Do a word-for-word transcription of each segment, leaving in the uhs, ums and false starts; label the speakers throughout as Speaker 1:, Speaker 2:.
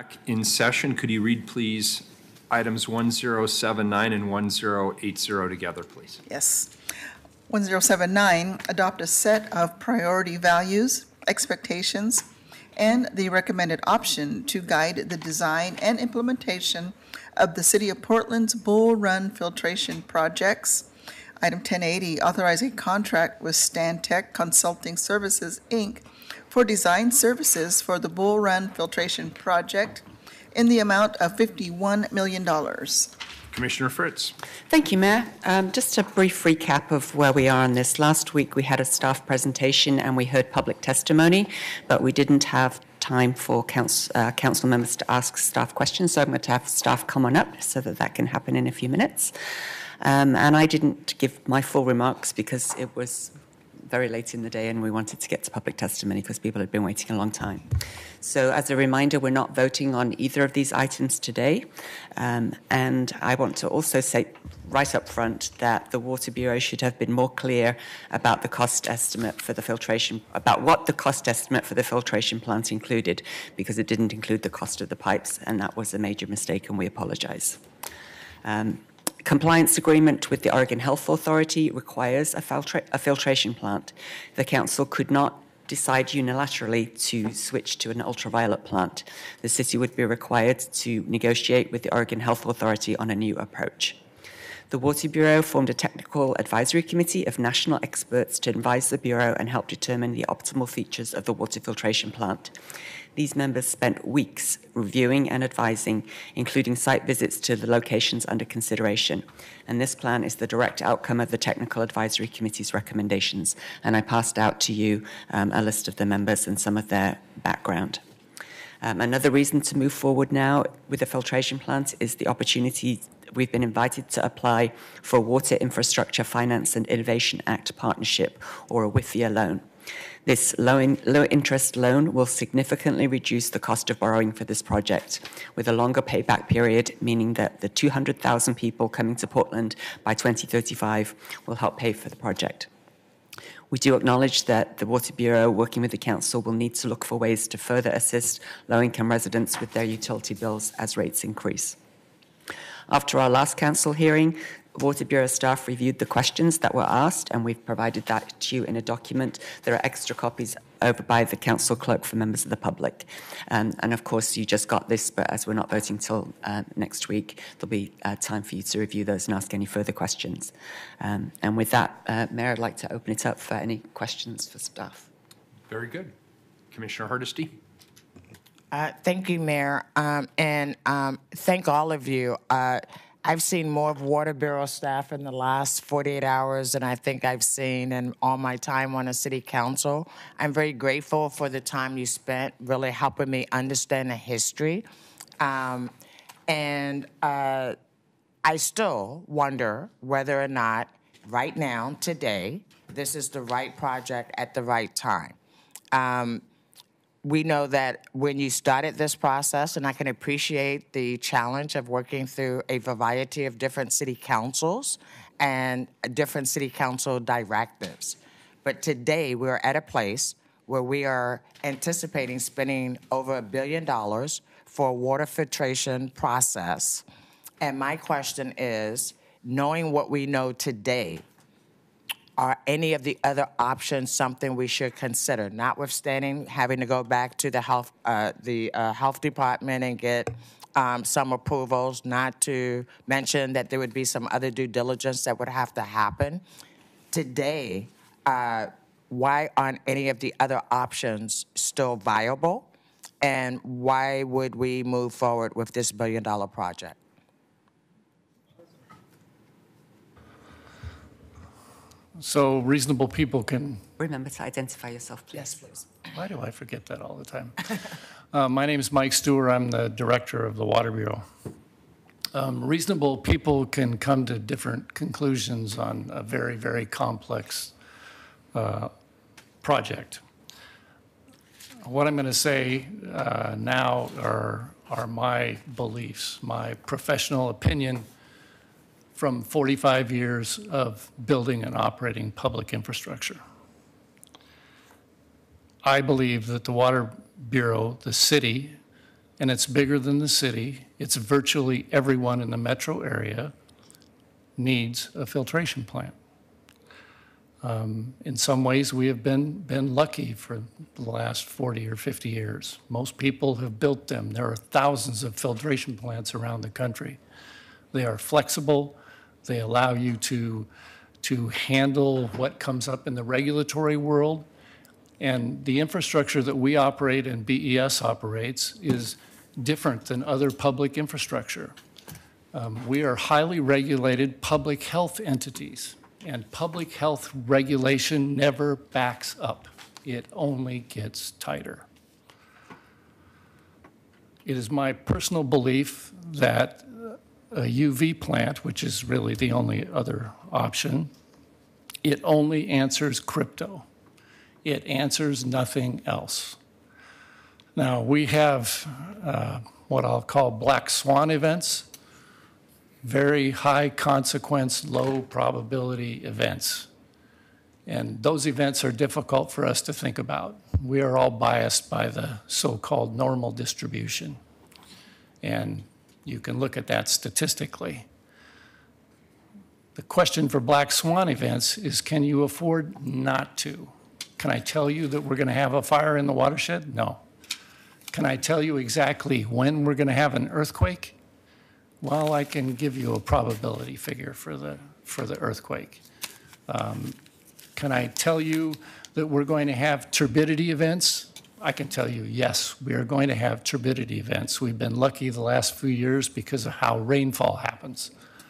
Speaker 1: Back in session. Could you read, please, items one zero seven nine and one zero eight zero together, please?
Speaker 2: Yes. one zero seven nine, adopt a set of priority values, expectations, and the recommended option to guide the design and implementation of the City of Portland's Bull Run filtration projects. Item ten eighty, authorize a contract with Stantec Consulting Services, Incorporated for design services for the Bull Run filtration project in the amount of fifty-one million dollars.
Speaker 1: Commissioner Fritz.
Speaker 3: Thank you, Mayor. Um, just a brief recap of where we are on this. Last week we had a staff presentation and we heard public testimony, but we didn't have time for council, uh, council members to ask staff questions, so I'm going to have staff come on up so that that can happen in a few minutes. Um, and I didn't give my full remarks because it was very late in the day and we wanted to get to public testimony because people had been waiting a long time. So as a reminder, we're not voting on either of these items today. Um, and I want to also say right up front that the Water Bureau should have been more clear about the cost estimate for the filtration, about what the cost estimate for the filtration plant included, because it didn't include the cost of the pipes, and that was a major mistake, and we apologize. Um, Compliance agreement with the Oregon Health Authority requires a, filtra a filtration plant. The council could not decide unilaterally to switch to an ultraviolet plant. The city would be required to negotiate with the Oregon Health Authority on a new approach. The Water Bureau formed a technical advisory committee of national experts to advise the Bureau and help determine the optimal features of the water filtration plant. These members spent weeks reviewing and advising, including site visits to the locations under consideration. And this plan is the direct outcome of the Technical Advisory Committee's recommendations. And I passed out to you um, a list of the members and some of their background. Um, another reason to move forward now with the filtration plant is the opportunity we've been invited to apply for a Water Infrastructure Finance and Innovation Act partnership, or a W I F I A loan. This low-interest loan will significantly reduce the cost of borrowing for this project, with a longer payback period, meaning that the two hundred thousand people coming to Portland by twenty thirty-five will help pay for the project. We do acknowledge that the Water Bureau, working with the Council, will need to look for ways to further assist low-income residents with their utility bills as rates increase. After our last Council hearing, Water Bureau staff reviewed the questions that were asked, and we've provided that to you in a document. There are extra copies over by the Council Clerk for members of the public. Um, and of course, you just got this, but as we're not voting till uh, next week, there'll be uh, time for you to review those and ask any further questions. Um, and with that, uh, Mayor, I'd like to open it up for any questions for staff.
Speaker 1: Very good. Commissioner Hardesty.
Speaker 4: Uh, thank you, Mayor, um, and um, thank all of you. Uh, I've seen more of Water Bureau staff in the last forty-eight hours than I think I've seen in all my time on the City Council. I'm very grateful for the time you spent really helping me understand the history. Um, and uh, I still wonder whether or not right now, today, this is the right project at the right time. Um, We know that when you started this process, and I can appreciate the challenge of working through a variety of different city councils and different city council directives. But today we're at a place where we are anticipating spending over a billion dollars for a water filtration process. And my question is, knowing what we know today, are any of the other options something we should consider, notwithstanding having to go back to the health, uh, the uh, health department and get um, some approvals, not to mention that there would be some other due diligence that would have to happen. Today, uh, why aren't any of the other options still viable? And why would we move forward with this billion dollar project?
Speaker 5: So reasonable people can...
Speaker 3: Remember to identify yourself, please.
Speaker 4: Yes, please.
Speaker 5: Why do I forget that all the time? uh, my name is Mike Stewart. I'm the director of the Water Bureau. Um, reasonable people can come to different conclusions on a very, very complex uh, project. What I'm going to say uh, now are, are my beliefs, my professional opinion from forty-five years of building and operating public infrastructure. I believe that the Water Bureau, the city, and it's bigger than the city. It's virtually everyone in the metro area needs a filtration plant. Um, in some ways, we have been, been lucky for the last forty or fifty years. Most people have built them. There are thousands of filtration plants around the country. They are flexible. They allow you to, to handle what comes up in the regulatory world. And the infrastructure that we operate and B E S operates is different than other public infrastructure. Um, we are highly regulated public health entities, and public health regulation never backs up. It only gets tighter. It is my personal belief that a U V plant, which is really the only other option, it only answers crypto. It answers nothing else. Now, we have uh, what I'll call black swan events, very high consequence, low probability events. And those events are difficult for us to think about. We are all biased by the so-called normal distribution. And you can look at that statistically. The question for black swan events is, can you afford not to? Can I tell you that we're going to have a fire in the watershed? No. Can I tell you exactly when we're going to have an earthquake? Well, I can give you a probability figure for the, for the earthquake. Um, can I tell you that we're going to have turbidity events? I can tell you, yes, we are going to have turbidity events. We've been lucky the last few years because of how rainfall happens.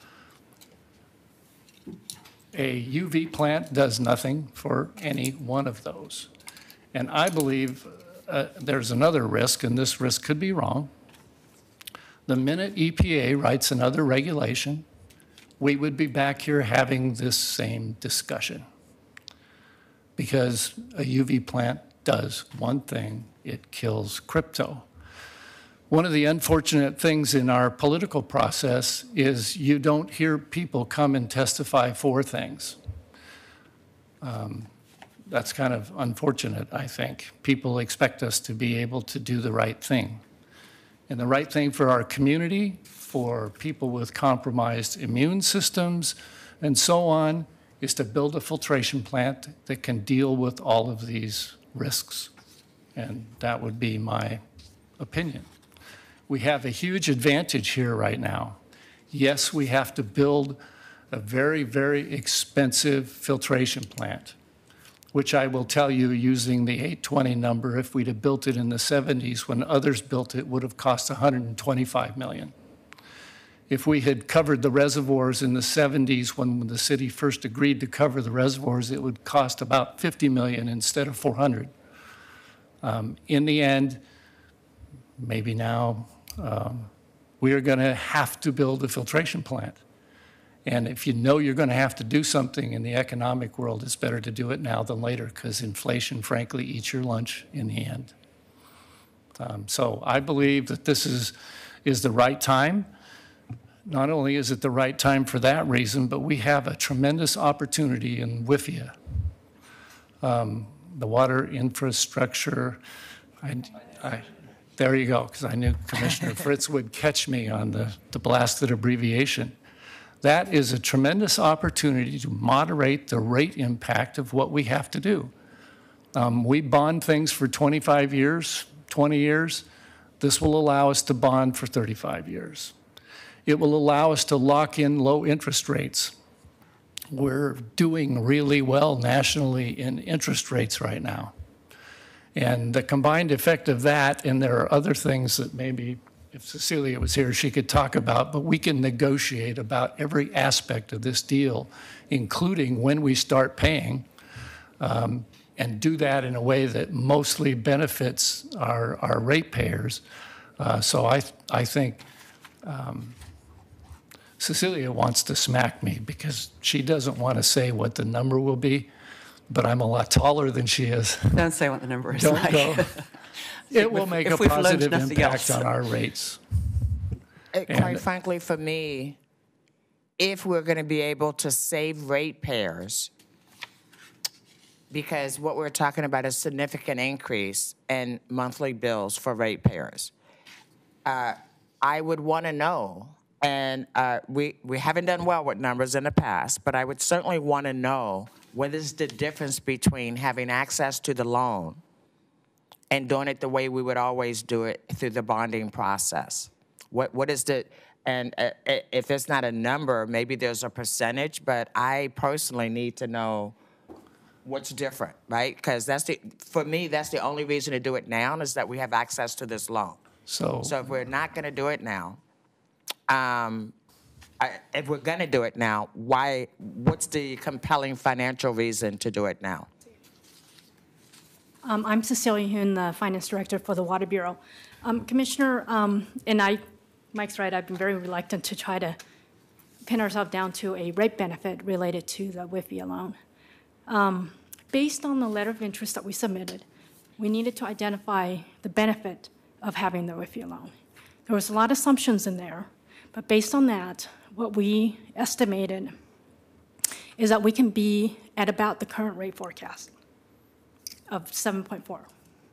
Speaker 5: A U V plant does nothing for any one of those. And I believe uh, there's another risk, and this risk could be wrong. The minute E P A writes another regulation, we would be back here having this same discussion. Because a U V plant does one thing: it kills crypto. One of the unfortunate things in our political process is you don't hear people come and testify for things. Um, that's kind of unfortunate, I think. People expect us to be able to do the right thing. And the right thing for our community, for people with compromised immune systems, and so on, is to build a filtration plant that can deal with all of these risks. And that would be my opinion. We have a huge advantage here right now. Yes, we have to build a very, very expensive filtration plant, which I will tell you, using the eight twenty number, if we'd have built it in the seventies when others built it, would have cost one hundred twenty-five million dollars. If we had covered the reservoirs in the seventies when the city first agreed to cover the reservoirs, it would cost about fifty million dollars instead of four hundred. Um, in the end, maybe now, um, we are going to have to build a filtration plant. And if you know you're going to have to do something in the economic world, it's better to do it now than later, because inflation, frankly, eats your lunch in the end. Um, so I believe that this is, is the right time. Not only is it the right time for that reason, but we have a tremendous opportunity in W I F I A. Um, the water infrastructure, I, I, there you go, because I knew Commissioner Fritz would catch me on the, the blasted abbreviation. That is a tremendous opportunity to moderate the rate impact of what we have to do. Um, we bond things for twenty-five years, twenty years. This will allow us to bond for thirty-five years. It will allow us to lock in low interest rates. We're doing really well nationally in interest rates right now. And the combined effect of that, and there are other things that maybe if Cecilia was here, she could talk about, but we can negotiate about every aspect of this deal, including when we start paying, um, and do that in a way that mostly benefits our, our ratepayers. Uh, so I, I think um, Cecilia wants to smack me because she doesn't want to say what the number will be, but I'm a lot taller than she is.
Speaker 3: Don't say what the number is
Speaker 5: Don't
Speaker 3: like.
Speaker 5: go. It will make a
Speaker 3: If we've learned
Speaker 5: positive
Speaker 3: nothing
Speaker 5: impact
Speaker 3: else.
Speaker 5: on our rates.
Speaker 4: Uh,
Speaker 5: And-
Speaker 4: Quite frankly, for me, if we're going to be able to save ratepayers, because what we're talking about is significant increase in monthly bills for ratepayers. uh, I would want to know, and uh, we, we haven't done well with numbers in the past, but I would certainly want to know what is the difference between having access to the loan and doing it the way we would always do it through the bonding process. What What is the, and uh, if it's not a number, maybe there's a percentage, but I personally need to know what's different, right? Because that's the, for me, that's the only reason to do it now is that we have access to this loan.
Speaker 5: So,
Speaker 4: So if we're not going to do it now, um, I, if we're going to do it now, why? What's the compelling financial reason to do it now?
Speaker 6: Um, I'm Cecilia Hoon, the Finance Director for the Water Bureau. Um, Commissioner, um, and I, Mike's right, I've been very reluctant to try to pin ourselves down to a rate benefit related to the W I F I loan. Um, based on the letter of interest that we submitted, we needed to identify the benefit of having the W I F I loan. There was a lot of assumptions in there, but based on that, what we estimated is that we can be at about the current rate forecast of seven point four.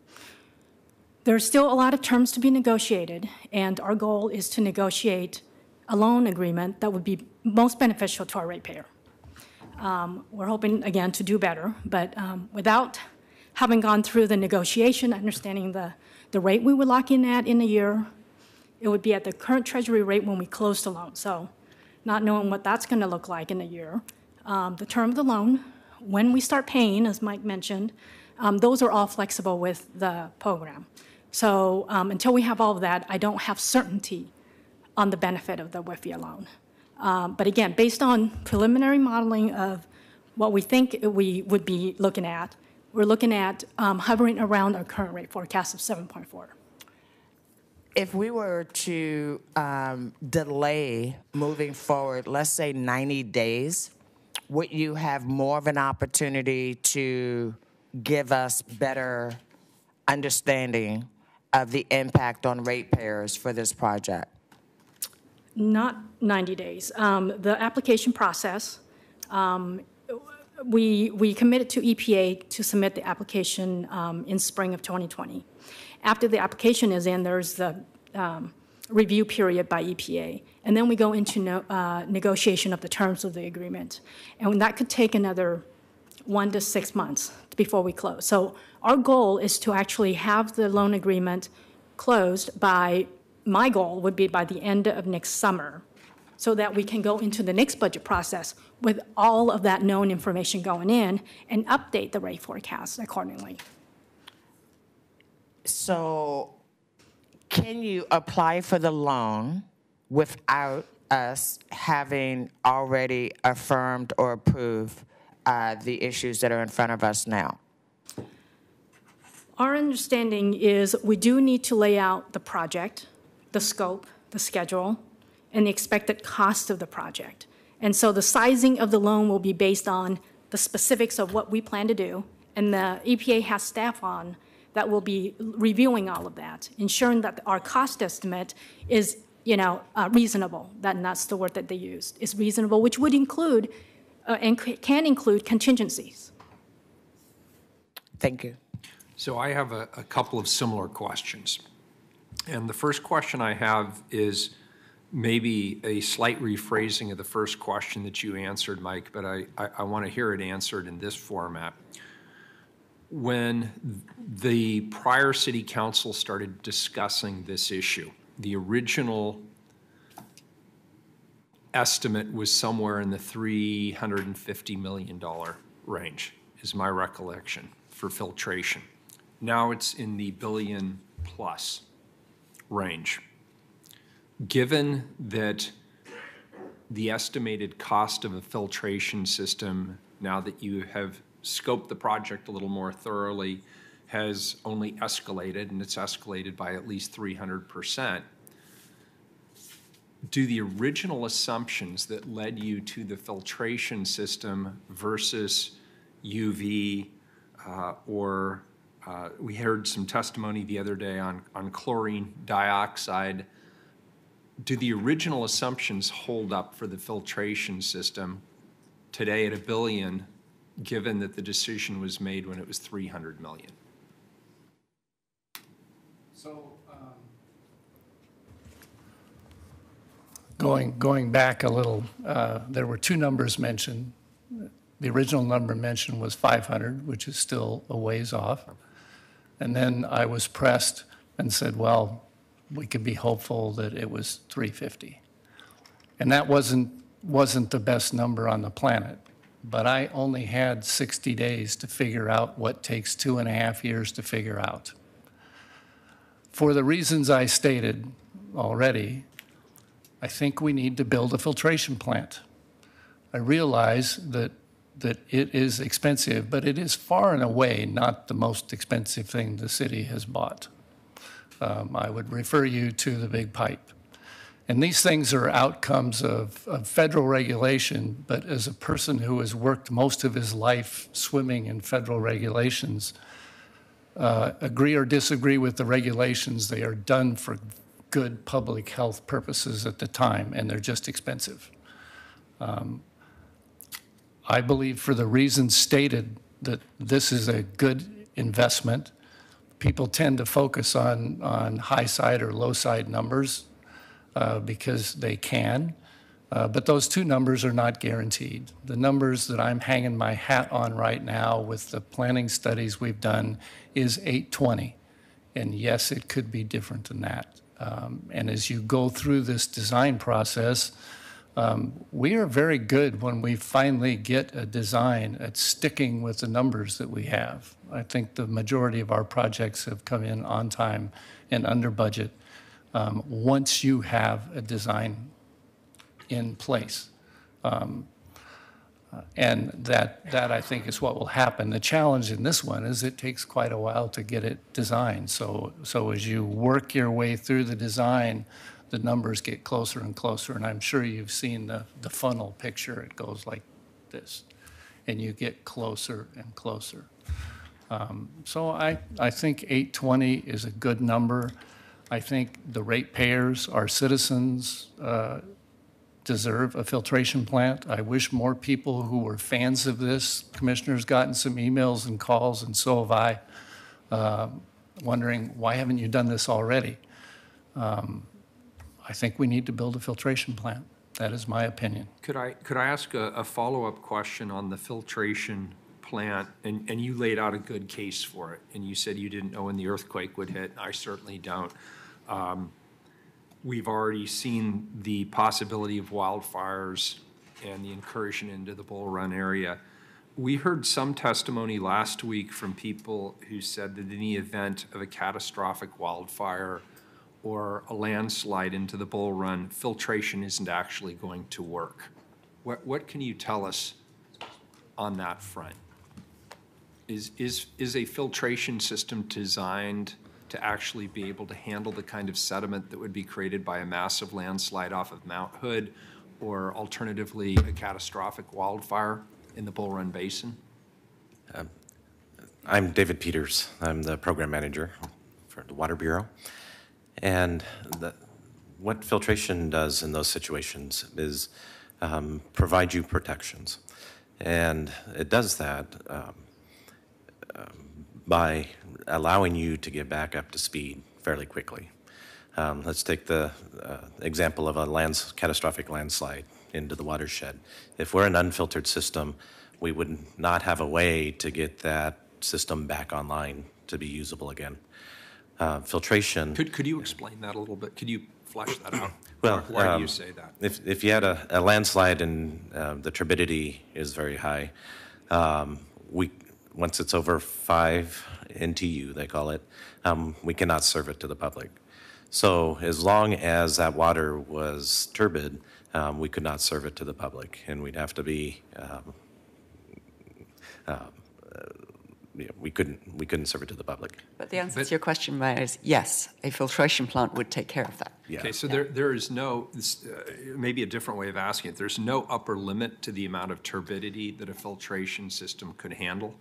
Speaker 6: There's still a lot of terms to be negotiated, and our goal is to negotiate a loan agreement that would be most beneficial to our ratepayer. Um, we're hoping, again, to do better, but um, without having gone through the negotiation, understanding the, the rate we would lock in at in a year, it would be at the current Treasury rate when we close the loan. So not knowing what that's going to look like in a year, um, the term of the loan, when we start paying, as Mike mentioned, um, those are all flexible with the program. So um, until we have all of that, I don't have certainty on the benefit of the W I F I loan. Um, but again, based on preliminary modeling of what we think we would be looking at, we're looking at um, hovering around our current rate forecast of seven point four.
Speaker 4: If we were to um, delay moving forward, let's say ninety days, would you have more of an opportunity to give us better understanding of the impact on ratepayers for this project?
Speaker 6: Not ninety days. Um, the application process, um, we, we committed to E P A to submit the application um, in spring of twenty twenty. After the application is in, there's the um, review period by E P A, and then we go into no, uh, negotiation of the terms of the agreement. And that could take another one to six months before we close. So our goal is to actually have the loan agreement closed by, my goal would be by the end of next summer, so that we can go into the next budget process with all of that known information going in and update the rate forecast accordingly.
Speaker 4: So can you apply for the loan without us having already affirmed or approved uh, the issues that are in front of us now?
Speaker 6: Our understanding is we do need to lay out the project, the scope, the schedule, and the expected cost of the project. And so the sizing of the loan will be based on the specifics of what we plan to do, and the E P A has staff on that will be reviewing all of that, ensuring that our cost estimate is, you know, uh, reasonable. That, and that's the word that they used, is reasonable, which would include uh, and c- can include contingencies.
Speaker 4: Thank you.
Speaker 1: So I have a, a couple of similar questions. And the first question I have is maybe a slight rephrasing of the first question that you answered, Mike, but I, I, I want to hear it answered in this format. When the prior city council started discussing this issue, the original estimate was somewhere in the three hundred fifty million dollars range, is my recollection, for filtration. Now it's in the billion plus range. Given that the estimated cost of a filtration system, now that you have scoped the project a little more thoroughly, has only escalated, and it's escalated by at least three hundred percent, do the original assumptions that led you to the filtration system versus U V uh, or uh, we heard some testimony the other day on, on chlorine dioxide, do the original assumptions hold up for the filtration system today at a billion, given that the decision was made when it was three hundred million?
Speaker 5: So, um, going, going back a little, uh, there were two numbers mentioned. The original number mentioned was five hundred, which is still a ways off. And then I was pressed and said, well, we could be hopeful that it was three fifty. And that wasn't, wasn't the best number on the planet. But I only had sixty days to figure out what takes two and a half years to figure out. For the reasons I stated already, I think we need to build a filtration plant. I realize that that it is expensive, but it is far and away not the most expensive thing the city has bought. Um, I would refer you to the big pipe. And these things are outcomes of, of federal regulation, but as a person who has worked most of his life swimming in federal regulations, uh, agree or disagree with the regulations, they are done for good public health purposes at the time, and they're just expensive. Um, I believe for the reasons stated that this is a good investment. People tend to focus on, on high side or low side numbers uh, because they can, uh, but those two numbers are not guaranteed. The numbers that I'm hanging my hat on right now with the planning studies we've done is eight twenty. And yes, it could be different than that. Um, and as you go through this design process, Um, we are very good when we finally get a design at sticking with the numbers that we have. I think the majority of our projects have come in on time and under budget um, once you have a design in place. Um, uh, and that, that, I think, is what will happen. The challenge in this one is it takes quite a while to get it designed. So, so as you work your way through the design, the numbers get closer and closer, and I'm sure you've seen the, the funnel picture. It goes like this, and you get closer and closer. Um, so I, I think eight twenty is a good number. I think the ratepayers, our citizens, uh, deserve a filtration plant. I wish more people who were fans of this, commissioners, gotten some emails and calls, and so have I, uh, wondering, why haven't you done this already? Um, I think we need to build a filtration plant. That is my opinion.
Speaker 1: Could I, could I ask a, a follow-up question on the filtration plant? And, and you laid out a good case for it, and you said you didn't know when the earthquake would hit. I certainly don't. Um, we've already seen the possibility of wildfires and the incursion into the Bull Run area. We heard some testimony last week from people who said that in the event of a catastrophic wildfire or a landslide into the Bull Run, filtration isn't actually going to work. What, what can you tell us on that front? Is, is, is a filtration system designed to actually be able to handle the kind of sediment that would be created by a massive landslide off of Mount Hood, or alternatively a catastrophic wildfire in the Bull Run Basin?
Speaker 7: Um, I'm David Peters. I'm the program manager for the Water Bureau. And the, what filtration does in those situations is um, provide you protections. And it does that um, um, by allowing you to get back up to speed fairly quickly. Um, let's take the uh, example of a lands, catastrophic landslide into the watershed. If we're an unfiltered system, we would not have a way to get that system back online to be usable again. Uh, filtration.
Speaker 1: Could, could you explain that a little bit? Could you flesh that out?
Speaker 7: Well,
Speaker 1: why
Speaker 7: um,
Speaker 1: do you say that?
Speaker 7: If, if you had a, a landslide and uh, the turbidity is very high, um, we, once it's over five N T U, they call it, um, we cannot serve it to the public. So as long as that water was turbid, um, we could not serve it to the public, and we'd have to be um, uh, Yeah, we couldn't we couldn't serve it to the public.
Speaker 3: But the answer
Speaker 1: But-
Speaker 3: to your question, Mayor, is yes, a filtration plant would take care of that.
Speaker 7: Yeah.
Speaker 1: Okay, so there, there is no, this, uh, maybe a different way of asking it, there's no upper limit to the amount of turbidity that a filtration system could handle?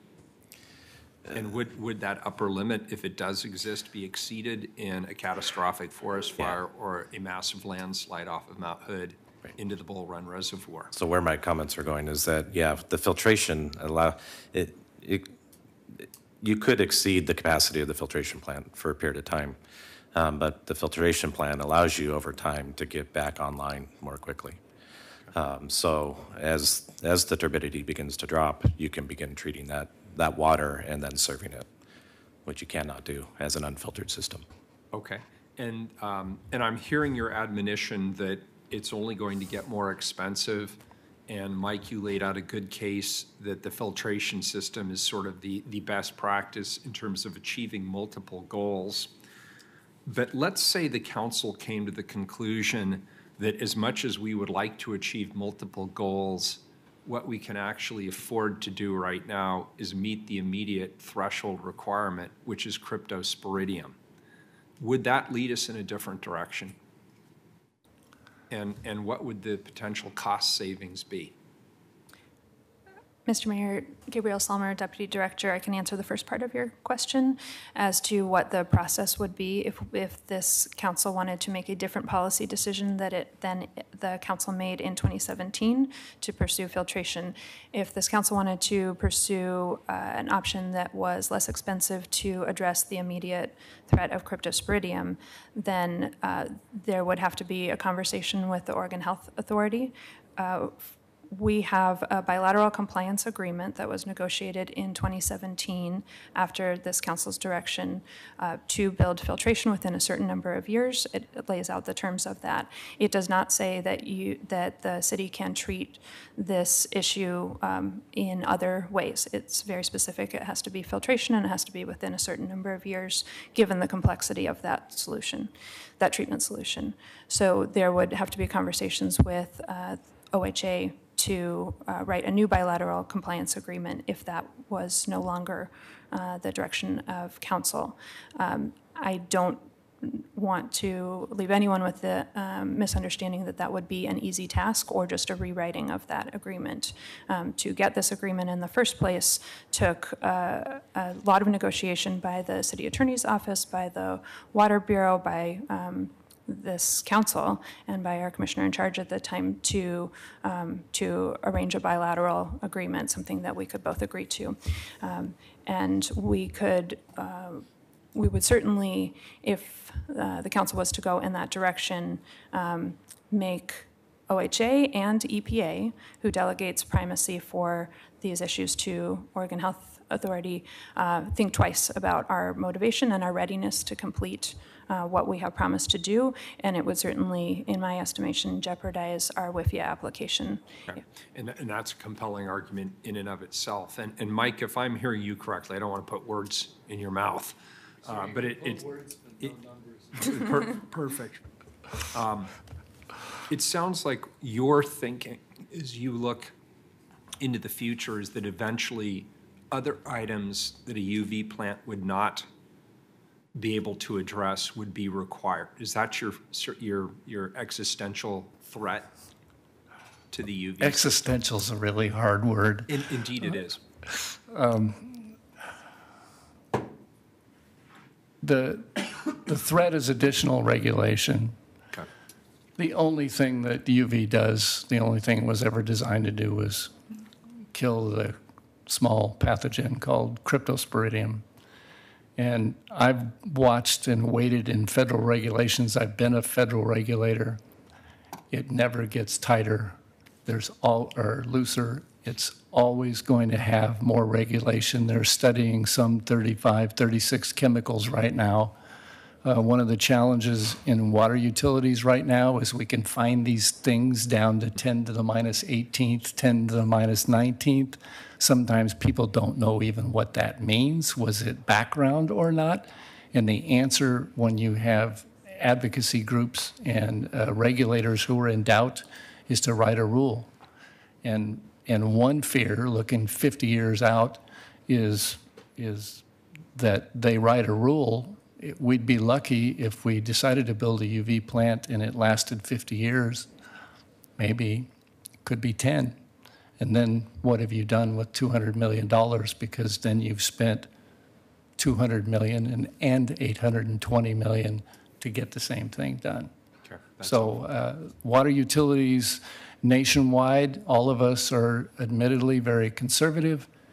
Speaker 1: And would, would that upper limit, if it does exist, be exceeded in a catastrophic forest fire or a massive landslide off of Mount Hood into the Bull Run Reservoir?
Speaker 7: So where my comments are going is that, yeah, the filtration allow it, it you could exceed the capacity of the filtration plant for a period of time. Um, but the filtration plant allows you over time to get back online more quickly. Um, so as as the turbidity begins to drop, you can begin treating that, that water and then serving it, which you cannot do as an unfiltered system.
Speaker 1: Okay. And, um, and I'm hearing your admonition that it's only going to get more expensive. And Mike, you laid out a good case that the filtration system is sort of the, the best practice in terms of achieving multiple goals. But let's say the council came to the conclusion that as much as we would like to achieve multiple goals, what we can actually afford to do right now is meet the immediate threshold requirement, which is cryptosporidium. Would that lead us in a different direction? And, and what would the potential cost savings be?
Speaker 8: Mister Mayor, Gabrielle Salmer, Deputy Director, I can answer the first part of your question as to what the process would be if, if this council wanted to make a different policy decision that it then the council made in twenty seventeen to pursue filtration. If this council wanted to pursue uh, an option that was less expensive to address the immediate threat of cryptosporidium, then uh, there would have to be a conversation with the Oregon Health Authority. Uh, We have a bilateral compliance agreement that was negotiated in twenty seventeen after this council's direction uh, to build filtration within a certain number of years. It, it lays out the terms of that. It does not say that you that the city can treat this issue um, in other ways. It's very specific. It has to be filtration and it has to be within a certain number of years, given the complexity of that solution, that treatment solution. So there would have to be conversations with uh, O H A to uh, write a new bilateral compliance agreement if that was no longer uh, the direction of council. Um, I don't want to leave anyone with the um, misunderstanding that that would be an easy task or just a rewriting of that agreement. Um, to get this agreement in the first place took uh, a lot of negotiation by the city attorney's office, by the Water Bureau, by um, this council and by our commissioner in charge at the time to um, to arrange a bilateral agreement, something that we could both agree to. Um, and we could, uh, we would certainly, if uh, the council was to go in that direction, um, make O H A and E P A, who delegates primacy for these issues to Oregon Health Authority, uh, think twice about our motivation and our readiness to complete Uh, what we have promised to do, and it would certainly, in my estimation, jeopardize our W I F I A application.
Speaker 1: Okay. And, and that's a compelling argument in and of itself. And, and Mike, if I'm hearing you correctly, I don't want to put words in your mouth, uh, but it, it, it per, perfect. Um, it sounds like your thinking as you look into the future is that eventually other items that a U V plant would not be able to address would be required. Is that your your your existential threat to the U V?
Speaker 5: Existential is a really hard word.
Speaker 1: In, indeed, it is.
Speaker 5: Um, the the threat is additional regulation.
Speaker 1: Okay.
Speaker 5: The only thing that U V does, the only thing it was ever designed to do was kill the small pathogen called cryptosporidium. And I've watched and waited in federal regulations. I've been a federal regulator. It never gets tighter. There's all, or looser. It's always going to have more regulation. They're studying some thirty-five, thirty-six chemicals right now. Uh, one of the challenges in water utilities right now is we can find these things down to ten to the minus eighteenth, ten to the minus nineteenth. Sometimes people don't know even what that means. Was it background or not? And the answer, when you have advocacy groups and uh, regulators who are in doubt, is to write a rule. And and one fear, looking fifty years out, is is that they write a rule. It, we'd be lucky if we decided to build a U V plant and it lasted fifty years. Maybe, could be ten. And then what have you done with two hundred million dollars? Because then you've spent two hundred million dollars and, and eight hundred twenty million dollars to get the same thing done.
Speaker 1: Okay, that's
Speaker 5: So uh, water utilities nationwide, all of us are admittedly very conservative.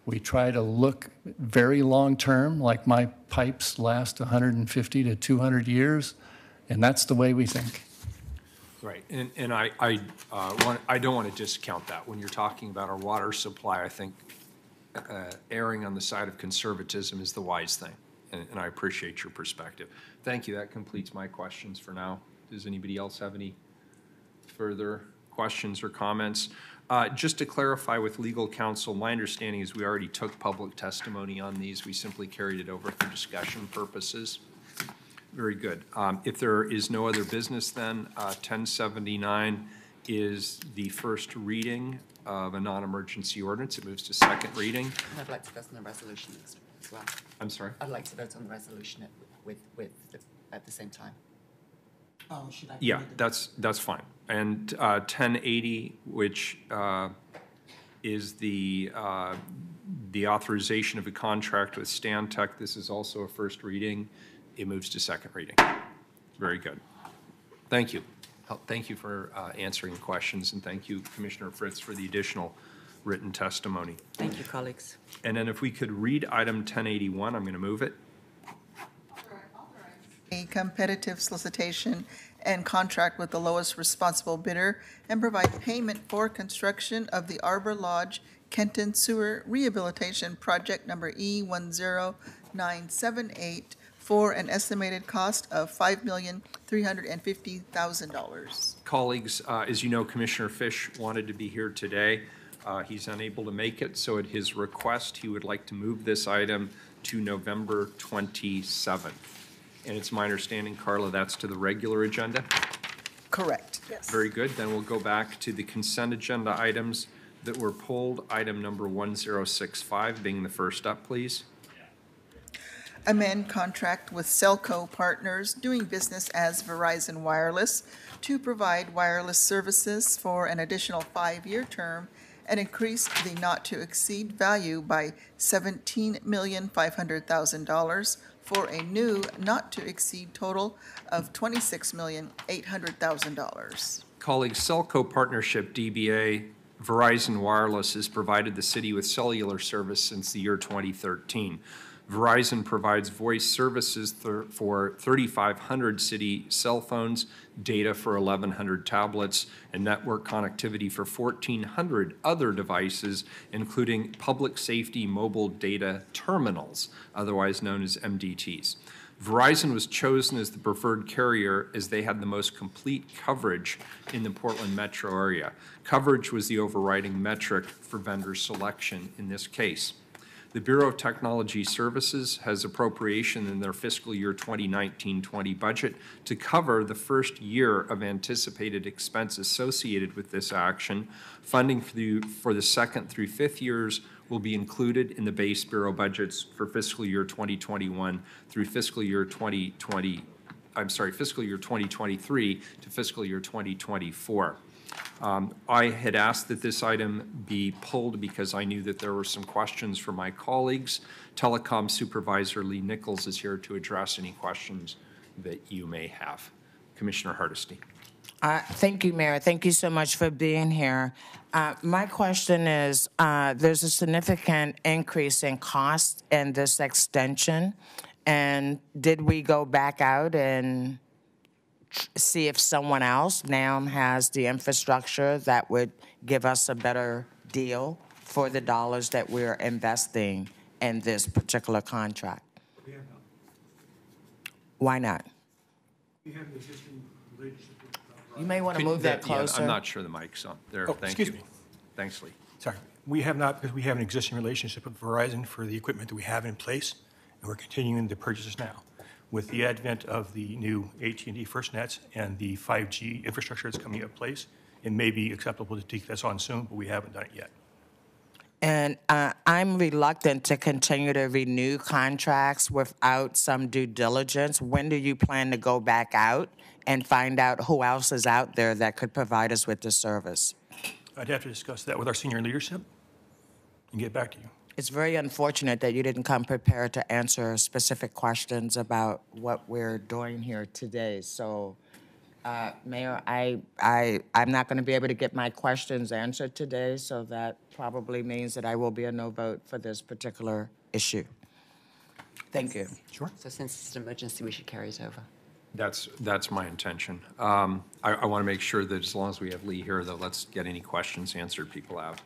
Speaker 5: We try to look very long-term, like my pipes last one hundred fifty to two hundred years, and that's the way we think.
Speaker 1: Right, and, and I, I, uh, want, I don't want to discount that. When you're talking about our water supply, I think uh, erring on the side of conservatism is the wise thing, and, and I appreciate your perspective. Thank you, that completes my questions for now. Does anybody else have any further questions or comments? Uh, just to clarify with legal counsel, my understanding is we already took public testimony on these. We simply carried it over for discussion purposes. Very good. Um, if there is no other business, then uh, ten seventy-nine is the first reading of a non-emergency ordinance. It moves to second reading.
Speaker 3: I'd like to vote on the resolution as well.
Speaker 1: I'm sorry?
Speaker 3: I'd like to vote on the resolution at, with, with the, at the same time. Oh, should I?
Speaker 1: Yeah, that's, that's fine. And uh, ten eighty, which uh, is the, uh, the authorization of a contract with Stantec, this is also a first reading. It moves to second reading. Very good. Thank you. Thank you for uh, answering questions, and thank you, Commissioner Fritz, for the additional written testimony.
Speaker 3: Thank you, colleagues.
Speaker 1: And then if we could read item ten eighty-one, I'm going to move it.
Speaker 2: A competitive solicitation and contract with the lowest responsible bidder and provide payment for construction of the Arbor Lodge Kenton Sewer Rehabilitation Project number E one zero nine seven eight for an estimated cost of five million three hundred fifty thousand dollars.
Speaker 1: Colleagues, uh, as you know, Commissioner Fish wanted to be here today. Uh, He's unable to make it, so at his request, he would like to move this item to November twenty-seventh. And it's my understanding, Carla, that's to the regular agenda?
Speaker 2: Correct, yes.
Speaker 1: Very good. Then we'll go back to the consent agenda items that were pulled. Item number one zero six five being the first up, please.
Speaker 2: Amend contract with Cellco Partners doing business as Verizon Wireless to provide wireless services for an additional five-year term and increase the not-to-exceed value by seventeen million five hundred thousand dollars for a new not-to-exceed total of twenty-six million eight hundred thousand dollars.
Speaker 1: Colleagues, Cellco Partnership, D B A, Verizon Wireless has provided the city with cellular service since the year twenty thirteen. Verizon provides voice services th- for thirty-five hundred city cell phones, data for eleven hundred tablets, and network connectivity for fourteen hundred other devices, including public safety mobile data terminals, otherwise known as M D Ts. Verizon was chosen as the preferred carrier as they had the most complete coverage in the Portland metro area. Coverage was the overriding metric for vendor selection in this case. The Bureau of Technology Services has appropriation in their fiscal year twenty nineteen twenty budget to cover the first year of anticipated expense associated with this action. Funding for the, for the second through fifth years will be included in the base Bureau budgets for fiscal year twenty twenty-one through fiscal year twenty twenty, I'm sorry, fiscal year twenty twenty-three to fiscal year twenty twenty-four. Um, I had asked that this item be pulled because I knew that there were some questions from my colleagues. Telecom Supervisor Lee Nichols is here to address any questions that you may have. Commissioner Hardesty.
Speaker 4: Uh, thank you, Mayor. Thank you so much for being here. Uh, my question is, uh, there's a significant increase in cost in this extension, and did we go back out and see if someone else now has the infrastructure that would give us a better deal for the dollars that we're investing in this particular contract?
Speaker 9: We have not.
Speaker 4: Why not?
Speaker 9: We have an existing relationship with uh,
Speaker 4: You may want to
Speaker 1: Could-
Speaker 4: move that
Speaker 1: yeah,
Speaker 4: closer.
Speaker 1: I'm not sure the mic's on. There,
Speaker 9: Oh,
Speaker 1: thank
Speaker 9: excuse
Speaker 1: you.
Speaker 9: me.
Speaker 1: Thanks, Lee.
Speaker 9: Sorry. We have not, because we have an existing relationship with Verizon for the equipment that we have in place, and we're continuing the purchases now. With the advent of the new A T and T FirstNets and the five G infrastructure that's coming in place, it may be acceptable to take this on soon, but we haven't done it yet.
Speaker 4: And uh, I'm reluctant to continue to renew contracts without some due diligence. When do you plan to go back out and find out who else is out there that could provide us with the service?
Speaker 9: I'd have to discuss that with our senior leadership and get back to you.
Speaker 4: It's very unfortunate that you didn't come prepared to answer specific questions about what we're doing here today. So Uh, Mayor, I, I, I'm not going to be able to get my questions answered today, so that probably means that I will be a no vote for this particular issue. Thank you.
Speaker 9: Sure.
Speaker 3: So since it's an emergency, we should carry it over.
Speaker 1: That's, that's my intention. Um, I, I want to make sure that as long as we have Lee here, though, let's get any questions answered people have.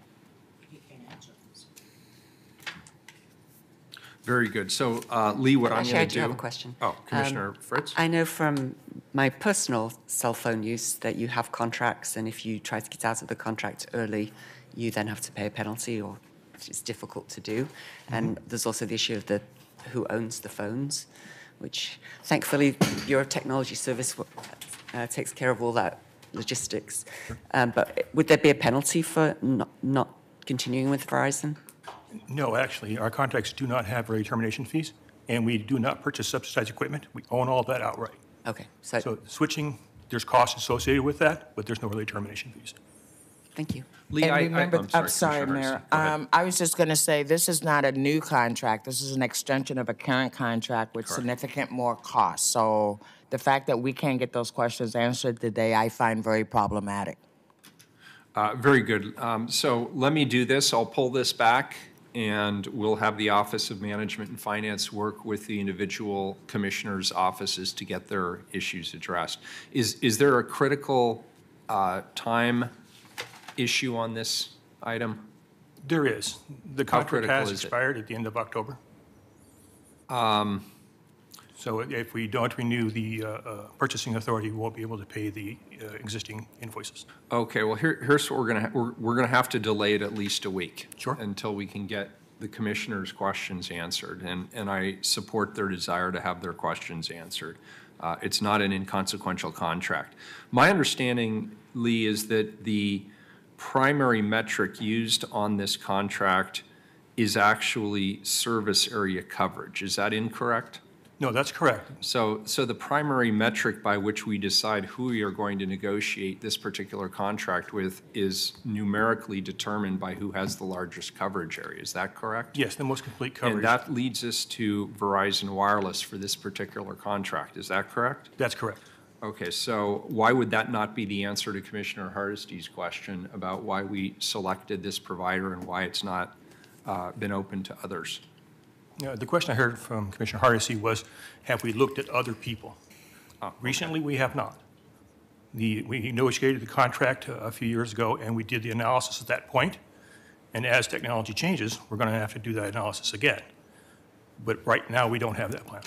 Speaker 1: Very good. So, uh, Lee, what I'm
Speaker 3: Actually,
Speaker 1: going
Speaker 3: I
Speaker 1: to
Speaker 3: do
Speaker 1: do.
Speaker 3: have a question.
Speaker 1: Oh, Commissioner
Speaker 3: Um,
Speaker 1: Fritz?
Speaker 3: I know from my personal cell phone use that you have contracts, and if you try to get out of the contract early, you then have to pay a penalty, or it's difficult to do. And there's also the issue of the who owns the phones, which thankfully your technology service uh, takes care of all that logistics. Um, but would there be a penalty for not, not continuing with Verizon?
Speaker 9: No, actually, our contracts do not have early termination fees, and we do not purchase subsidized equipment. We own all of that outright.
Speaker 3: Okay, so,
Speaker 9: So switching, there's costs associated with that, but there's no early termination fees.
Speaker 3: thank you.
Speaker 1: Lee,
Speaker 4: And
Speaker 1: I, I,
Speaker 4: remember,
Speaker 1: I'm sorry,
Speaker 4: sorry,
Speaker 1: Commissioner
Speaker 4: Mayor.
Speaker 1: Hardison. Go ahead.
Speaker 4: Um, I was just going to say, this is not a new contract. This is an extension of a current contract with significant more costs. So the fact that we can't get those questions answered today, I find very problematic.
Speaker 1: Uh, Very good. Um, So let me do this. I'll pull this back, and we'll have the Office of Management and Finance work with the individual commissioners' offices to get their issues addressed. Is, is there a critical uh, time issue on this item?
Speaker 9: There is. The
Speaker 1: How
Speaker 9: contract
Speaker 1: critical
Speaker 9: has
Speaker 1: is it?
Speaker 9: expired at the end of October.
Speaker 1: Um,
Speaker 9: So if we don't renew the uh, uh, purchasing authority, we won't be able to pay the uh, existing invoices.
Speaker 1: Okay, well, here, here's what we're gonna, ha- we're, we're gonna have to delay it at least a week.
Speaker 9: Sure.
Speaker 1: Until we can get the commissioners' questions answered, and, and I support their desire to have their questions answered. Uh, It's not an inconsequential contract. My understanding, Lee, is that the primary metric used on this contract is actually service area coverage. Is that incorrect?
Speaker 9: No, that's correct.
Speaker 1: So, so the primary metric by which we decide who we are going to negotiate this particular contract with is numerically determined by who has the largest coverage area. Is that correct?
Speaker 9: Yes, the most complete
Speaker 1: And
Speaker 9: coverage.
Speaker 1: that leads us to Verizon Wireless for this particular contract. Is that correct?
Speaker 9: That's correct.
Speaker 1: Okay, so why would that not be the answer to Commissioner Hardisty's question about why we selected this provider and why it's not uh, been open to others?
Speaker 9: Uh, The question I heard from Commissioner Hardesty was, have we looked at other people? Recently, we have not. The, we negotiated the contract uh, a few years ago, and we did the analysis at that point. And as technology changes, we're going to have to do that analysis again. But right now, we don't have that plan.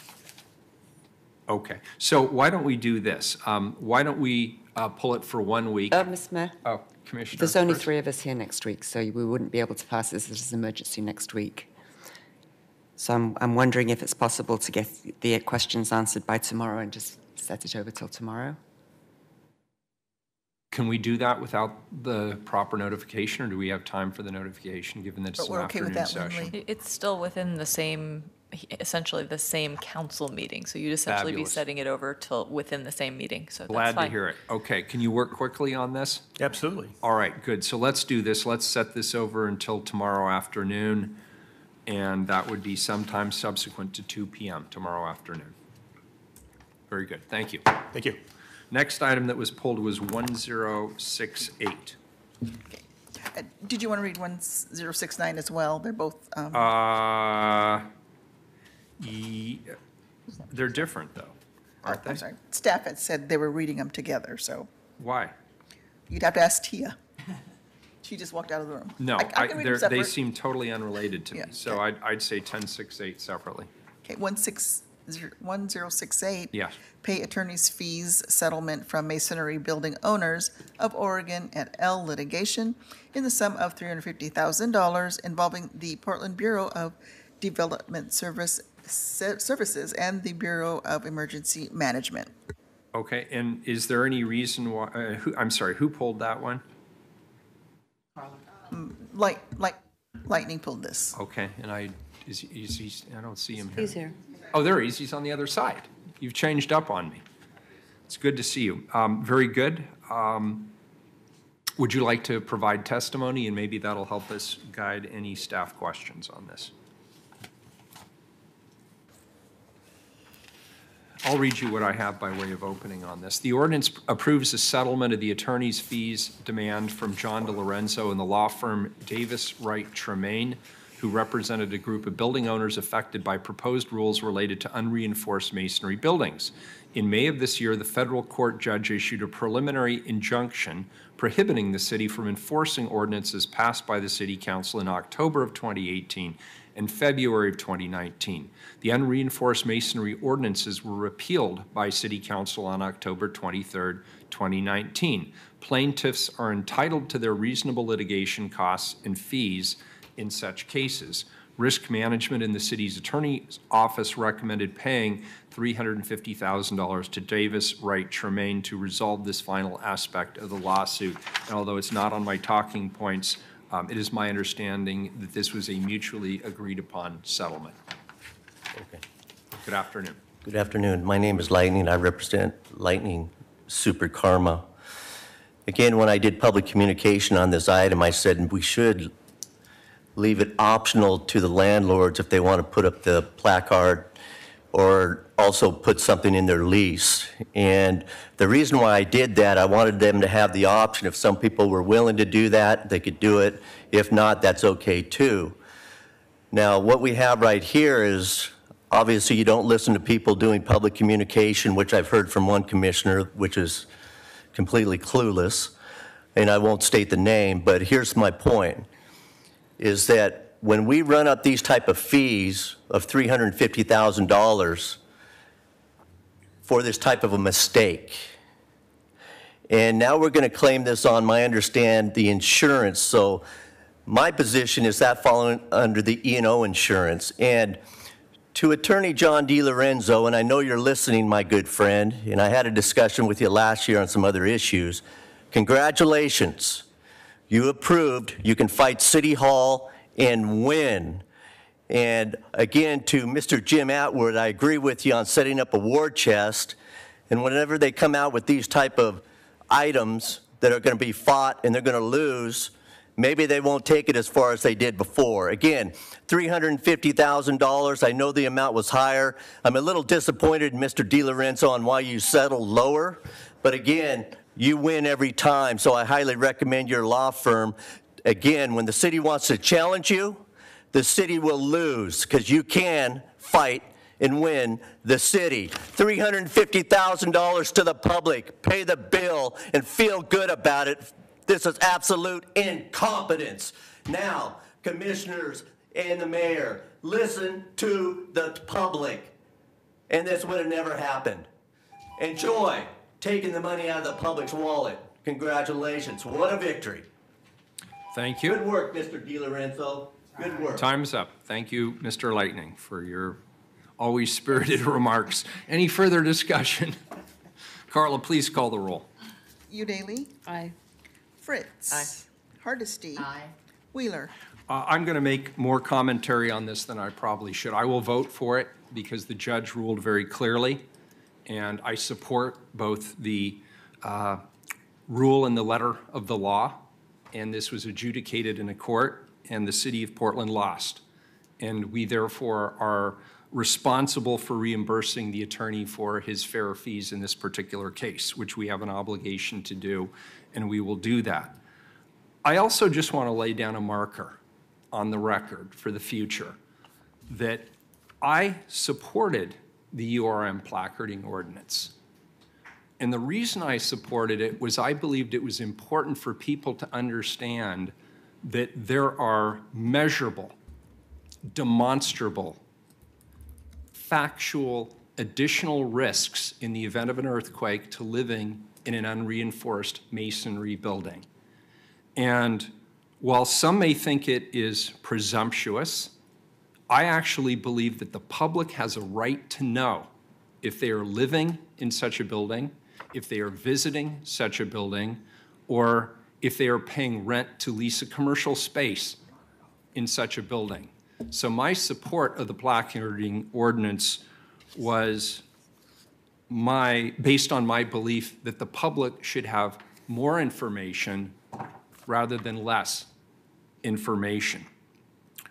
Speaker 1: Okay, so why don't we do this? Um, Why don't we uh, pull it for one week?
Speaker 3: Uh, Mister Mayor,
Speaker 1: Oh, Commissioner.
Speaker 3: there's only
Speaker 1: Fritz?
Speaker 3: three of us here next week, so we wouldn't be able to pass this as an emergency next week. So I'm, I'm wondering if it's possible to get the questions answered by tomorrow and just set it over till tomorrow?
Speaker 1: Can we do that without the proper notification, or do we have time for the notification, given that it's
Speaker 2: But
Speaker 1: an
Speaker 2: we're okay with
Speaker 1: afternoon
Speaker 2: that, Lindley.
Speaker 1: session?
Speaker 10: It- It's still within the same, essentially the same council meeting, so you'd essentially be
Speaker 1: Fabulous.
Speaker 10: setting it over till within the same meeting, so that's
Speaker 1: Glad
Speaker 10: fine.
Speaker 1: to hear it. Okay, can you work quickly on this?
Speaker 9: Absolutely.
Speaker 1: All right, good. So let's do this. Let's set this over until tomorrow afternoon, and that would be sometime subsequent to two P M tomorrow afternoon. Very good. Thank you.
Speaker 9: Thank you.
Speaker 1: Next item that was pulled was one zero six eight.
Speaker 2: Uh, Did you want to read one zero six nine as well? They're both, um,
Speaker 1: Uh, ye- they're different, though, aren't
Speaker 2: oh,
Speaker 1: they?
Speaker 2: I'm sorry. Staff had said they were reading them together, so
Speaker 1: Why?
Speaker 2: you'd have to ask Tia. She just walked out of the room.
Speaker 1: No,
Speaker 2: I- I
Speaker 1: I,
Speaker 2: can read
Speaker 1: they're-
Speaker 2: them
Speaker 1: they
Speaker 2: separate.
Speaker 1: seem totally unrelated to me,
Speaker 2: Yeah,
Speaker 1: so
Speaker 2: okay.
Speaker 1: I'd, I'd say ten six eight separately.
Speaker 2: Okay, one six, one zero six eight.
Speaker 1: Yes.
Speaker 2: Pay attorney's fees settlement from masonry building owners of Oregon et al. Litigation in the sum of three hundred fifty thousand dollars involving the Portland Bureau of Development Service, Se- Services and the Bureau of Emergency Management.
Speaker 1: Okay, and is there any reason why, uh, who, I'm sorry, who pulled that one?
Speaker 2: Light, light, lightning pulled this.
Speaker 1: Okay, and I, is, he- is he, I don't see him here.
Speaker 3: He's here.
Speaker 1: Oh, there he is, he's on the other side. You've changed up on me. It's good to see you. Um, very good. Um, would you like to provide testimony, and maybe that'll help us guide any staff questions on this? I'll read you what I have by way of opening on this. The ordinance approves a settlement of the attorney's fees demand from John DiLorenzo and the law firm Davis Wright Tremaine, who represented a group of building owners affected by proposed rules related to unreinforced masonry buildings. In May of this year, the federal court judge issued a preliminary injunction prohibiting the city from enforcing ordinances passed by the city council in October of twenty eighteen and February of twenty nineteen. The unreinforced masonry ordinances were repealed by City Council on October twenty-third, twenty nineteen. Plaintiffs are entitled to their reasonable litigation costs and fees in such cases. Risk management in the city's attorney's office recommended paying three hundred fifty thousand dollars to Davis Wright Tremaine to resolve this final aspect of the lawsuit. And although it's not on my talking points, Um, it is my understanding that this was a mutually agreed upon settlement.
Speaker 11: Okay.
Speaker 1: Good afternoon.
Speaker 11: Good afternoon. My name is Lightning. I represent Lightning Super Karma. Again, when I did public communication on this item, I said we should leave it optional to the landlords if they want to put up the placard or also put something in their lease. And the reason why I did that, I wanted them to have the option. If some people were willing to do that, they could do it. If not, that's okay too. Now, what we have right here is, obviously you don't listen to people doing public communication, which I've heard from one commissioner, which is completely clueless, and I won't state the name, but here's my point, is that when we run up these type of fees of three hundred fifty thousand dollars for this type of a mistake, and now we're going to claim this on, my understand, the insurance. So my position is that falling under the E and O insurance. And to Attorney John DiLorenzo, and I know you're listening, my good friend, and I had a discussion with you last year on some other issues, congratulations. You approved. You can fight City Hall and win. And again, to Mister Jim Atwood, I agree with you on setting up a war chest. And whenever they come out with these type of items that are going to be fought and they're going to lose, maybe they won't take it as far as they did before. Again, three hundred fifty thousand dollars. I know the amount was higher. I'm a little disappointed, Mister DiLorenzo, on why you settled lower. But again, you win every time, so I highly recommend your law firm. Again, when the city wants to challenge you, the city will lose, because you can fight and win the city. three hundred fifty thousand dollars to the public. Pay the bill and feel good about it. This is absolute incompetence. Now, commissioners and the mayor, listen to the public. And this would have never happened. Enjoy taking the money out of the public's wallet. Congratulations. What a victory.
Speaker 1: Thank you.
Speaker 11: Good work, Mister DiLorenzo. Good work.
Speaker 1: Time's up. Thank you, Mister Lightning, for your always spirited remarks. Any further discussion? Carla, please call the roll.
Speaker 2: Udaly.
Speaker 3: Aye.
Speaker 2: Fritz.
Speaker 3: Aye.
Speaker 2: Hardesty.
Speaker 3: Aye.
Speaker 2: Wheeler.
Speaker 1: Uh, I'm going to make more commentary on this than I probably should. I will vote for it because the judge ruled very clearly, and I support both the uh, rule and the letter of the law, and this was adjudicated in a court, and the city of Portland lost. And we therefore are responsible for reimbursing the attorney for his fair fees in this particular case, which we have an obligation to do, and we will do that. I also just want to lay down a marker on the record for the future that I supported the U R M placarding ordinance. And the reason I supported it was I believed it was important for people to understand that there are measurable, demonstrable, factual, additional risks in the event of an earthquake to living in an unreinforced masonry building. And while some may think it is presumptuous, I actually believe that the public has a right to know if they are living in such a building, if they are visiting such a building, or if they are paying rent to lease a commercial space in such a building. So my support of the placarding ordinance was my, based on my belief that the public should have more information rather than less information.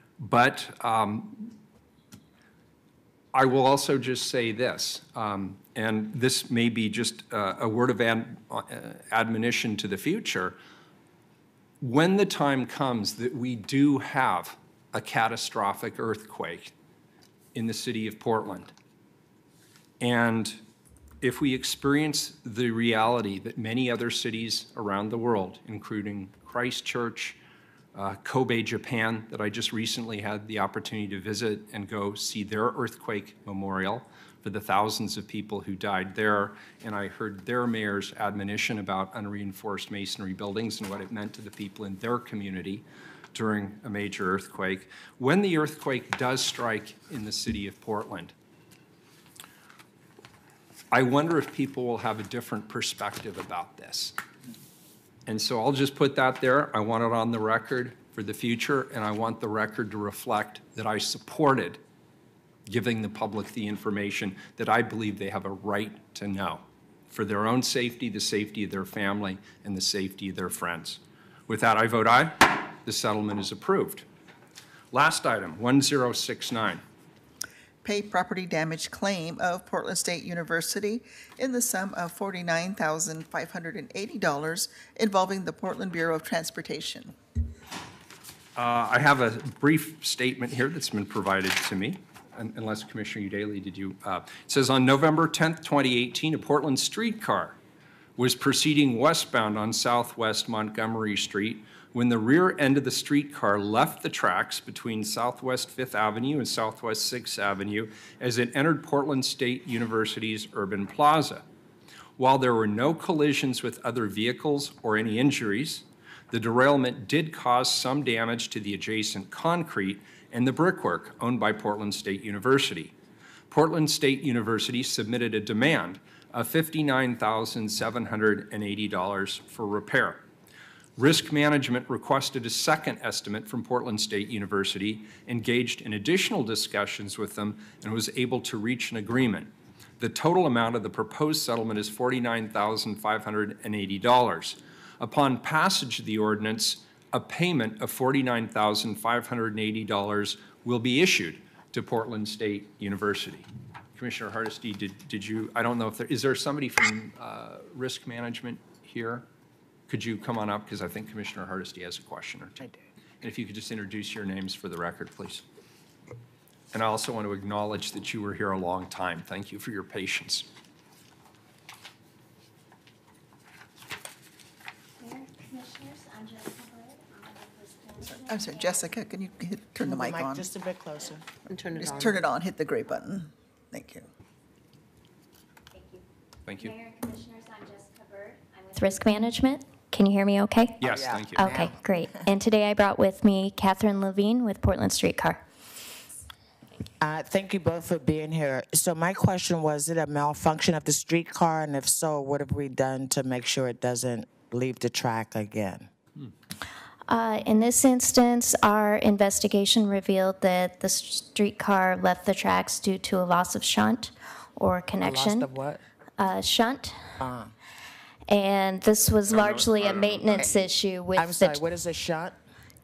Speaker 1: But um, I will also just say this. Um, and this may be just uh, a word of ad, uh, admonition to the future, when the time comes that we do have a catastrophic earthquake in the city of Portland, and if we experience the reality that many other cities around the world, including Christchurch, uh, Kobe, Japan, that I just recently had the opportunity to visit and go see their earthquake memorial for the thousands of people who died there, and I heard their mayor's admonition about unreinforced masonry buildings and what it meant to the people in their community during a major earthquake. When the earthquake does strike in the city of Portland, I wonder if people will have a different perspective about this. And so I'll just put that there. I want it on the record for the future, and I want the record to reflect that I supported giving the public the information that I believe they have a right to know for their own safety, the safety of their family, and the safety of their friends. With that, I vote aye. The settlement is approved. Last item, one zero six nine.
Speaker 2: Pay property damage claim of Portland State University in the sum of forty-nine thousand five hundred eighty dollars involving the Portland Bureau of Transportation.
Speaker 1: Uh, I have a brief statement here that's been provided to me, un- unless Commissioner Udaley, did you? Uh, it says, on November tenth, twenty eighteen, a Portland streetcar was proceeding westbound on Southwest Montgomery Street when the rear end of the streetcar left the tracks between Southwest Fifth Avenue and Southwest Sixth Avenue as it entered Portland State University's Urban Plaza. While there were no collisions with other vehicles or any injuries, the derailment did cause some damage to the adjacent concrete and the brickwork owned by Portland State University. Portland State University submitted a demand of fifty-nine thousand seven hundred eighty dollars for repair. Risk Management requested a second estimate from Portland State University, engaged in additional discussions with them, and was able to reach an agreement. The total amount of the proposed settlement is forty-nine thousand five hundred eighty dollars. Upon passage of the ordinance, a payment of forty-nine thousand five hundred eighty dollars will be issued to Portland State University. Commissioner Hardesty, did, did you, I don't know if there, is there somebody from uh, Risk Management here? Could you come on up, because I think Commissioner Hardesty has a question or two. I do. And if you could just introduce your names for the record, please. And I also want to acknowledge that you were here a long time. Thank you for your patience.
Speaker 2: I'm sorry, Jessica, can you hit, turn the mic on?
Speaker 4: Just a bit closer.
Speaker 3: And turn it
Speaker 2: Just
Speaker 3: on.
Speaker 2: turn it on, hit the gray button. Thank you.
Speaker 12: Thank you.
Speaker 1: Thank you.
Speaker 12: Mayor and Commissioners, I'm Jessica Bird. I'm with Risk Management. Can you hear me okay?
Speaker 1: Yes, thank you.
Speaker 12: Okay, great. And today I brought with me Catherine Levine with Portland Streetcar.
Speaker 4: Uh, thank you both for being here. So my question was, is it a malfunction of the streetcar? And if so, what have we done to make sure it doesn't leave the track again?
Speaker 12: Uh, in this instance, our investigation revealed that the streetcar left the tracks due to a loss of shunt or connection.
Speaker 4: Loss of what?
Speaker 12: Uh, shunt.
Speaker 4: Uh,
Speaker 12: And this was
Speaker 1: No, no,
Speaker 12: largely
Speaker 1: I
Speaker 12: a
Speaker 1: don't know.
Speaker 12: maintenance issue with
Speaker 4: I'm
Speaker 12: the.
Speaker 4: sorry, what is a shunt?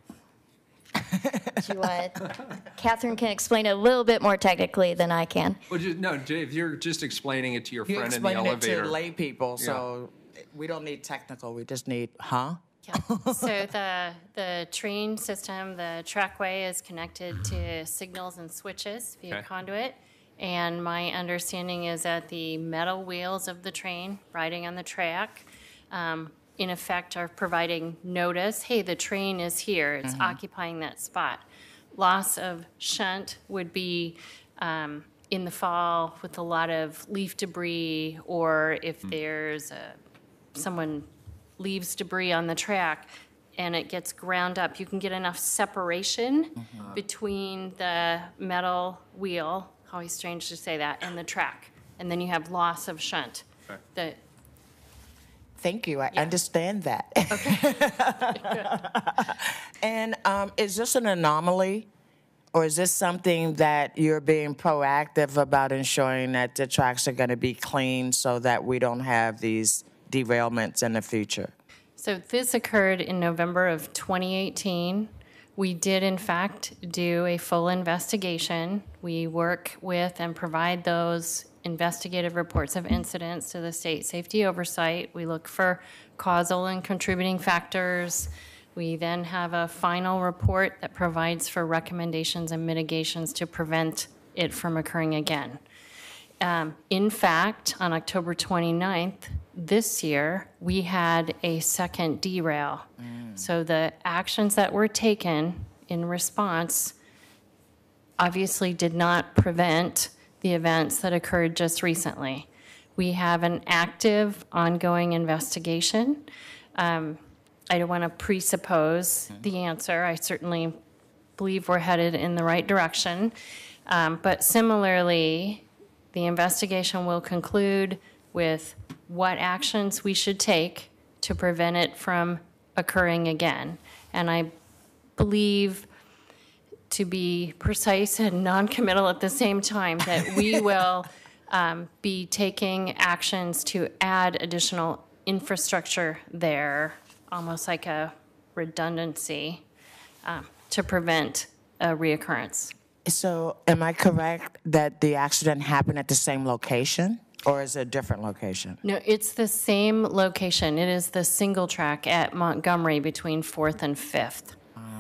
Speaker 12: Do you want- Catherine can explain it a little bit more technically than I can.
Speaker 1: Well, just, no, Dave, you're just explaining it to your
Speaker 4: You're
Speaker 1: friend in the
Speaker 4: explaining it
Speaker 1: elevator.
Speaker 4: to lay people, so we don't need technical, we just need, huh?
Speaker 13: Yeah. So the, the train system, the trackway is connected to signals and switches via
Speaker 1: Okay.
Speaker 13: conduit. And my understanding is that the metal wheels of the train riding on the track, um, in effect, are providing notice, hey, the train is here, it's occupying that spot. Loss of shunt would be um, in the fall with a lot of leaf debris, or if there's a, someone leaves debris on the track and it gets ground up, you can get enough separation between the metal wheel, always strange to say that, and the track. And then you have loss of shunt.
Speaker 1: Okay.
Speaker 13: The,
Speaker 4: Thank you, I understand that. And um, is this an anomaly? Or is this something that you're being proactive about ensuring that the tracks are going to be clean so that we don't have these derailments in the future?
Speaker 13: So this occurred in November of twenty eighteen. We did, in fact, do a full investigation. We work with and provide those investigative reports of incidents to the state safety oversight. We look for causal and contributing factors. We then have a final report that provides for recommendations and mitigations to prevent it from occurring again. Um, in fact, on October twenty-ninth this year, we had a second derail. Mm. So the actions that were taken in response obviously did not prevent the events that occurred just recently. We have an active, ongoing investigation. Um, I don't want to presuppose mm. the answer. I certainly believe we're headed in the right direction. Um, but similarly, the investigation will conclude with what actions we should take to prevent it from occurring again. And I believe, to be precise and non-committal at the same time, that we will um, be taking actions to add additional infrastructure there, almost like a redundancy, um, to prevent a reoccurrence.
Speaker 4: So am I correct that the accident happened at the same location, or is it a different location?
Speaker 13: No, it's the same location. It is the single track at Montgomery between fourth and fifth.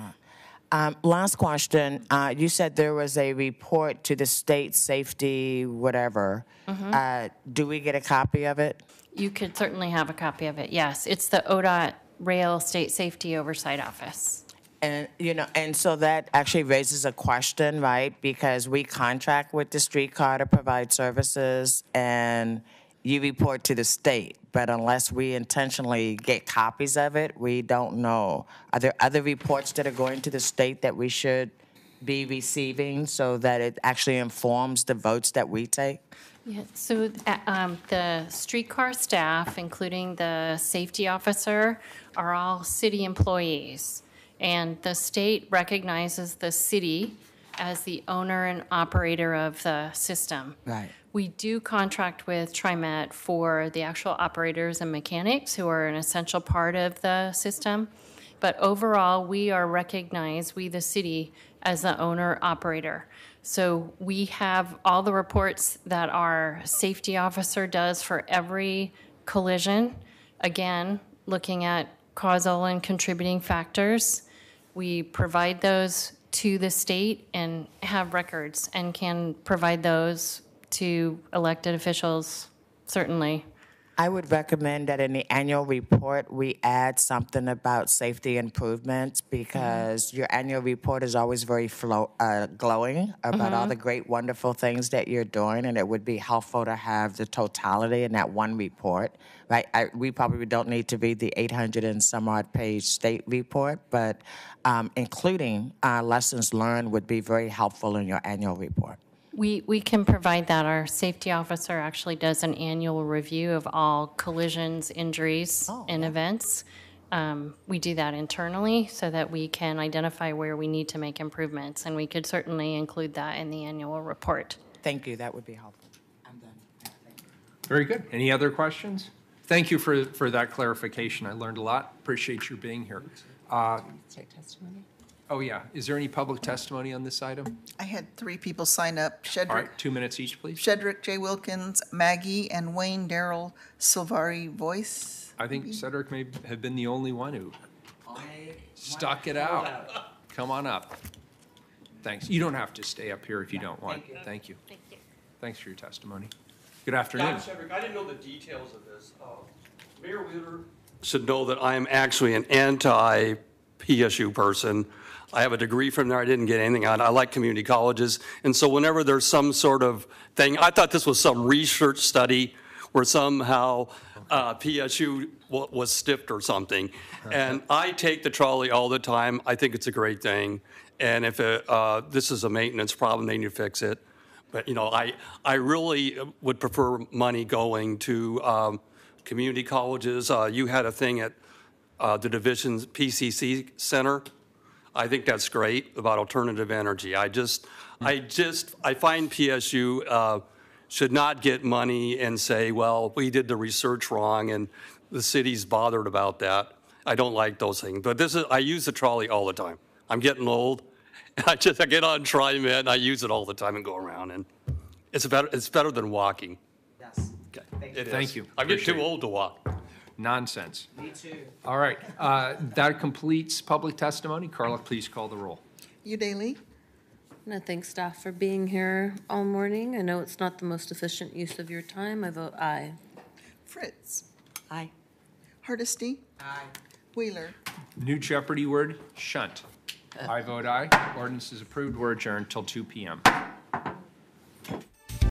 Speaker 4: Um, last question. Uh, you said there was a report to the state safety whatever. Mm-hmm. Uh, do we get a copy of it?
Speaker 13: You could certainly have a copy of it, yes. It's the O D O T Rail State Safety Oversight Office.
Speaker 4: And, you know, and so that actually raises a question, right? Because we contract with the streetcar to provide services, and you report to the state. But unless we intentionally get copies of it, we don't know. Are there other reports that are going to the state that we should be receiving so that it actually informs the votes that we take?
Speaker 13: Yeah, so uh, um, the streetcar staff, including the safety officer, are all city employees. And the state recognizes the city as the owner and operator of the system.
Speaker 4: Right.
Speaker 13: We do contract with TriMet for the actual operators and mechanics who are an essential part of the system. But overall, we are recognized, we the city, as the owner operator. So we have all the reports that our safety officer does for every collision. Again, looking at causal and contributing factors. We provide those to the state and have records and can provide those to elected officials, certainly.
Speaker 4: I would recommend that in the annual report, we add something about safety improvements, because mm-hmm. your annual report is always very flow, uh, glowing about mm-hmm. all the great, wonderful things that you're doing, and it would be helpful to have the totality in that one report. Right? I, we probably don't need to read the eight hundred and some odd page state report, but um, including uh, lessons learned would be very helpful in your annual report.
Speaker 13: We we can provide that. Our safety officer actually does an annual review of all collisions, injuries, oh, and yeah. events. Um, we do that internally so that we can identify where we need to make improvements, and we could certainly include that in the annual report.
Speaker 4: Thank you. That would be helpful. I'm done. Yeah, thank you.
Speaker 1: Very good. Any other questions? Thank you for, for that clarification. I learned a lot. Appreciate your being here. Uh,
Speaker 3: testimony.
Speaker 1: Oh, yeah. Is there any public testimony on this item?
Speaker 2: I had three people sign up. Shedrick,
Speaker 1: All right, two minutes each, please.
Speaker 2: Shedrick J. Wilkins, Maggie, and Wayne Darrell Silvari Voice.
Speaker 1: I think Cedric may have been the only one who stuck it out. Come on up. Thanks. You don't have to stay up here if you don't want. Thank you. Thank you. Thank you. Thanks for your testimony. Good afternoon.
Speaker 14: Doctor Shedrick, I didn't know the details of this. Uh, Mayor Wheeler should know that I am actually an anti-P S U person. I have a degree from there. I didn't get anything on it. I like community colleges. And so whenever there's some sort of thing, I thought this was some research study where somehow uh, P S U w- was stiffed or something. And I take the trolley all the time. I think it's a great thing. And if it, uh, this is a maintenance problem, they need to fix it. But, you know, I, I really would prefer money going to um, community colleges. Uh, you had a thing at uh, the division's P C C Center. I think that's great about alternative energy. I just, I just, I find P S U uh, should not get money and say, well, we did the research wrong and the city's bothered about that. I don't like those things. But this is, I use the trolley all the time. I'm getting old. I just, I get on TriMet and I use it all the time and go around. And It's better, it's better than walking.
Speaker 4: Yes.
Speaker 14: Okay. It
Speaker 1: Thank
Speaker 14: is.
Speaker 1: you.
Speaker 14: I'm getting too
Speaker 1: Appreciate it.
Speaker 14: old to walk.
Speaker 1: Nonsense.
Speaker 4: Me too.
Speaker 1: All right, uh, that completes public testimony. Carla, please call the roll.
Speaker 2: Udaley,
Speaker 15: And I thank staff for being here all morning. I know it's not the most efficient use of your time. I vote aye.
Speaker 2: Fritz,
Speaker 3: Aye.
Speaker 2: Hardesty,
Speaker 4: Aye.
Speaker 2: Wheeler.
Speaker 1: New Jeopardy word, shunt. I vote aye. Ordinance is approved. We're adjourned till two p m